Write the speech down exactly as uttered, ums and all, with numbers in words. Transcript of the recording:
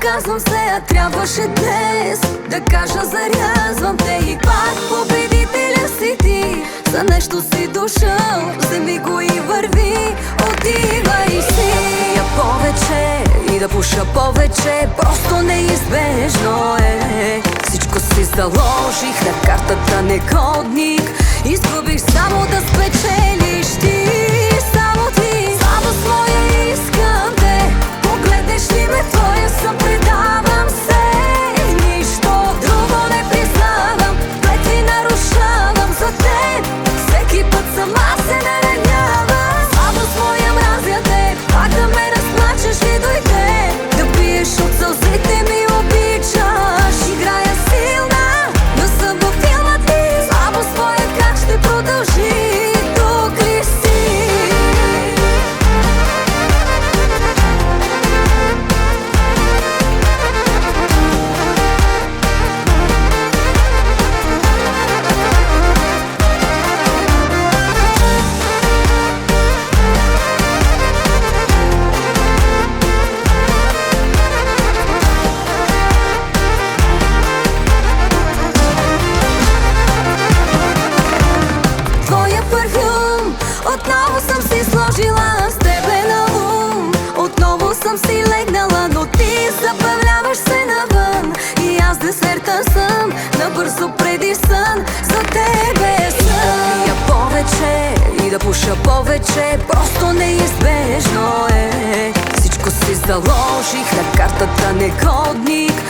Отказвам се, а трябваше днес да кажа зарязвам те. И пак победителя си ти, за нещо си дошъл, вземи го и върви, отивай си. Я повече и да пуша повече, просто неизбежно е. Всичко си заложих на картата негодник, изгубих само да спечелиш ти. Само ти, слабост моя искам те, погледнеш ли ме твоя съм, предавам се. Нищо друго не признавам, клетви нарушавам за теб, всеки път сама се наранявам. Слабост моя мразя те, пак да ме разплачеш ли дойде, да пиеш от сълзите ми обичаш. Играя силна, но съм във филма ти. Слабост моя как ще продължи, тук ли си? Твоя парфюм отново съм си сложила, с тебе на ум отново съм си легнала, но ти забавляваш се навън и аз десерта съм, набързо преди сън, за тебе съм. Я повече и да пуша повече, просто неизбежно е. Всичко си заложих на картата негодник,